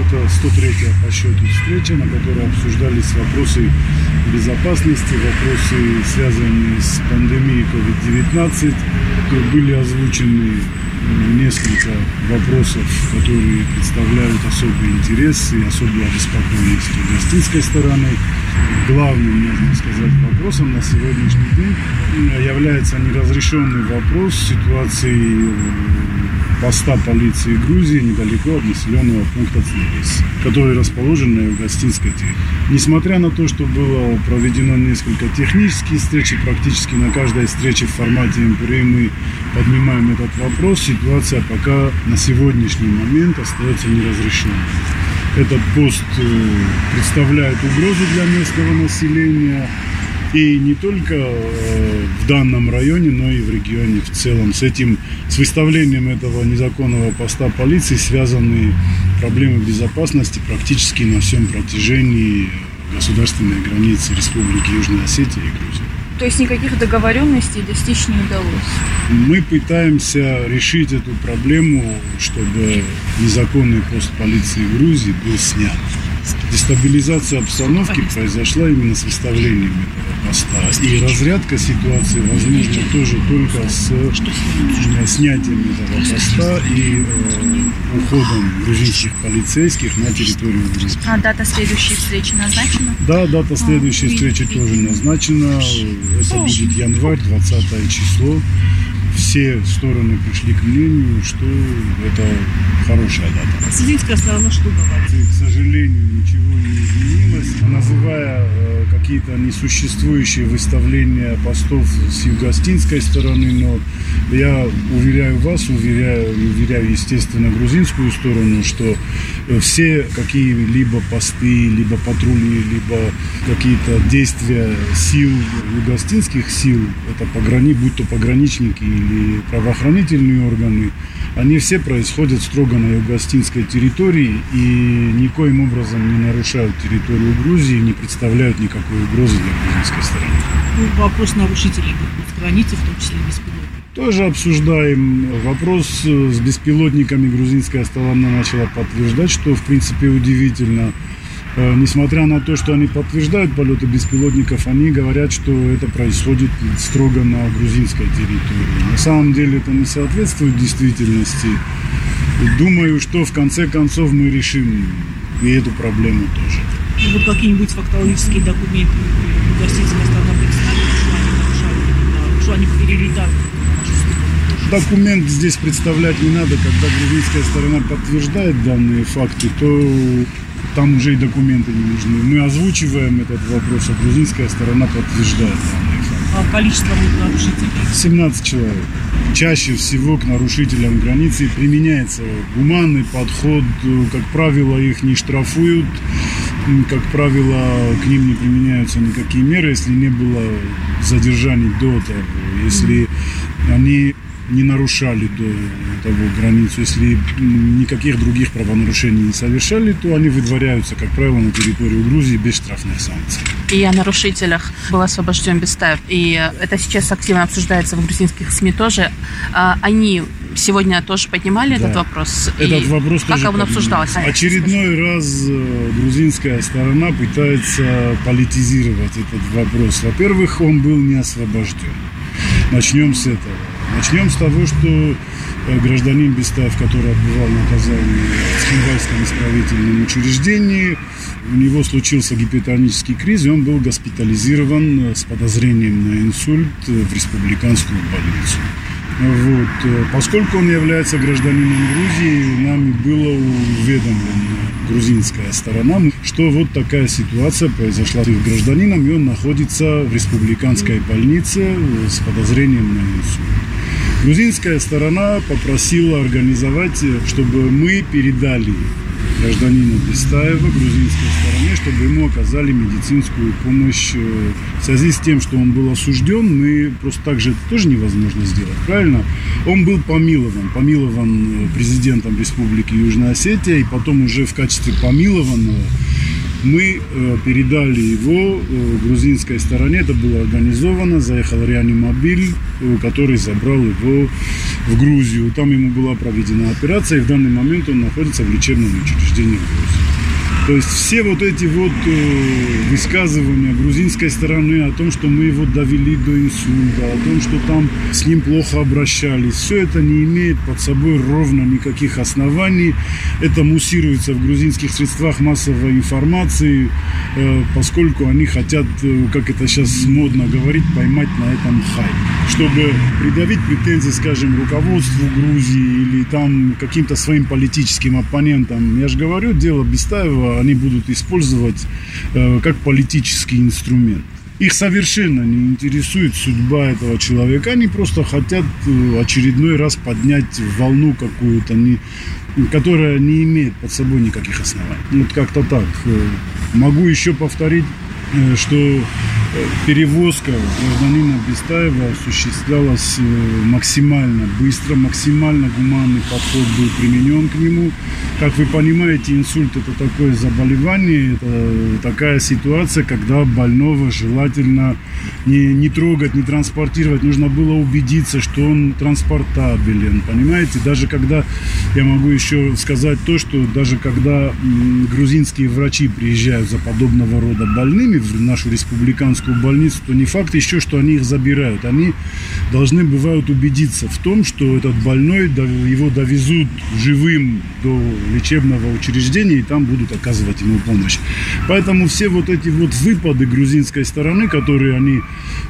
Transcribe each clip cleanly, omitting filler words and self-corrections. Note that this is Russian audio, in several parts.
Это 103-я по счету встреча, на которой обсуждались вопросы безопасности, вопросы, связанные с пандемией COVID-19. Были озвучены несколько вопросов, которые представляют особый интерес и особую обеспокоенность гостинской стороны. Главным, можно сказать, вопросом на сегодняшний день является неразрешенный вопрос ситуации поста полиции Грузии недалеко от населенного пункта Цнерис, который расположен на юго-гостинской территории. Несмотря на то, что было проведено несколько технических встреч, практически на каждой встрече в формате МПРИ мы поднимаем этот вопрос, ситуация пока на сегодняшний момент остается неразрешенной. Этот пост представляет угрозу для местного населения. И не только в данном районе, но и в регионе в целом. С выставлением этого незаконного поста полиции связаны проблемы безопасности практически на всем протяжении государственной границы Республики Южная Осетия и Грузии. То есть никаких договоренностей достичь не удалось? Мы пытаемся решить эту проблему, чтобы незаконный пост полиции Грузии был снят. Дестабилизация обстановки произошла именно с выставлением этого поста. И разрядка ситуации возможна тоже только с снятием этого поста и уходом грузинских полицейских на территорию Грузии. А дата следующей встречи назначена? Да, дата следующей встречи тоже назначена. Это будет январь, 20 число. Все стороны пришли к мнению, что это хорошая дата. Грузинская сторона что говорит? К сожалению, ничего не изменилось. Называя какие-то несуществующие выставления постов с юго-гостинской стороны, но я уверяю вас, уверяю, естественно, грузинскую сторону, что все какие-либо посты, либо патрули, либо какие-то действия сил, юго-гостинских сил, это будь то пограничники или правоохранительные органы, они все происходят строго на юго-гостинской территории и никоим образом не нарушают территорию Грузии, не представляют никакой угрозы для грузинской стороны. Вопрос нарушителей с границы, в том числе беспилотников. Тоже обсуждаем вопрос с беспилотниками. Грузинская сторона начала подтверждать, что в принципе удивительно. Несмотря на то, что они подтверждают полеты беспилотников, они говорят, что это происходит строго на грузинской территории. На самом деле это не соответствует действительности. Думаю, что в конце концов мы решим и эту проблему тоже. Вот какие-нибудь фактологические документы гостинская сторона представит, что они перелетают. Документ здесь представлять не надо. Когда грузинская сторона подтверждает данные факты, то там уже и документы не нужны. Мы озвучиваем этот вопрос, а грузинская сторона подтверждает данные факты. А количество нарушителей? 17 человек. Чаще всего к нарушителям границы применяется гуманный подход. Как правило, их не штрафуют. Как правило, к ним не применяются никакие меры, если не было задержаний до того. Если они не нарушали до того границу, если никаких других правонарушений не совершали, то они выдворяются, как правило, на территорию Грузии без штрафных санкций. И о нарушителях был освобожден Бестаев. И это сейчас активно обсуждается в грузинских СМИ тоже. Они сегодня тоже поднимали этот вопрос? Этот вопрос как тоже он обсуждался? Очередной раз грузинская сторона пытается политизировать этот вопрос. Во-первых, он был не освобожден. Начнем с этого. Начнем с того, что гражданин Бестаев, который отбывал наказание в Цхинвальском исправительном учреждении, у него случился гипертонический криз, и он был госпитализирован с подозрением на инсульт в республиканскую больницу. Вот. Поскольку он является гражданином Грузии, нами было уведомлено грузинская сторона, что вот такая ситуация произошла с их гражданином, и он находится в республиканской больнице с подозрением на инсульт. Грузинская сторона попросила организовать, чтобы мы передали гражданина Бестаева грузинской стороне, чтобы ему оказали медицинскую помощь. В связи с тем, что он был осужден, мы просто так же это тоже невозможно сделать, правильно? Он был помилован президентом Республики Южная Осетия, и потом уже в качестве помилованного мы передали его грузинской стороне. Это было организовано, заехал реанимобиль, который забрал его в Грузию. Там ему была проведена операция, и в данный момент он находится в лечебном учреждении в Грузии. То есть все вот эти вот высказывания грузинской стороны о том, что мы его довели до инсульта, о том, что там с ним плохо обращались, все это не имеет под собой ровно никаких оснований. Это муссируется в грузинских средствах массовой информации, поскольку они хотят, как это сейчас модно говорить, поймать на этом хайп, чтобы предъявить претензии, скажем, руководству Грузии или там каким-то своим политическим оппонентам. Я же говорю, дело Бестаева они будут использовать как политический инструмент. Их совершенно не интересует судьба этого человека. Они просто хотят очередной раз поднять волну какую-то, которая не имеет под собой никаких оснований. Вот как-то так. Могу еще повторить, что перевозка гражданина Бестаева осуществлялась максимально быстро, максимально гуманный подход был применен к нему. Как вы понимаете, инсульт – это такое заболевание, это такая ситуация, когда больного желательно не трогать, не транспортировать. Нужно было убедиться, что он транспортабелен, понимаете? Даже когда, я могу еще сказать то, что даже когда грузинские врачи приезжают за подобного рода больными в нашу республиканскую больницу, то не факт еще, что они их забирают. Они должны, бывают, убедиться в том, что этот больной, его довезут живым до лечебного учреждения и там будут оказывать ему помощь. Поэтому все вот эти вот выпады грузинской стороны, которые они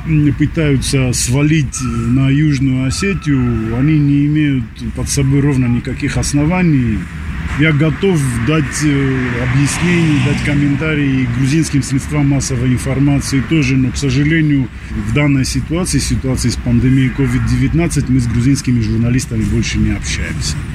пытаются свалить на Южную Осетию, они не имеют под собой ровно никаких оснований. Я готов дать объяснения, дать комментарии грузинским средствам массовой информации тоже, но, к сожалению, в данной ситуации с пандемией COVID-19, мы с грузинскими журналистами больше не общаемся.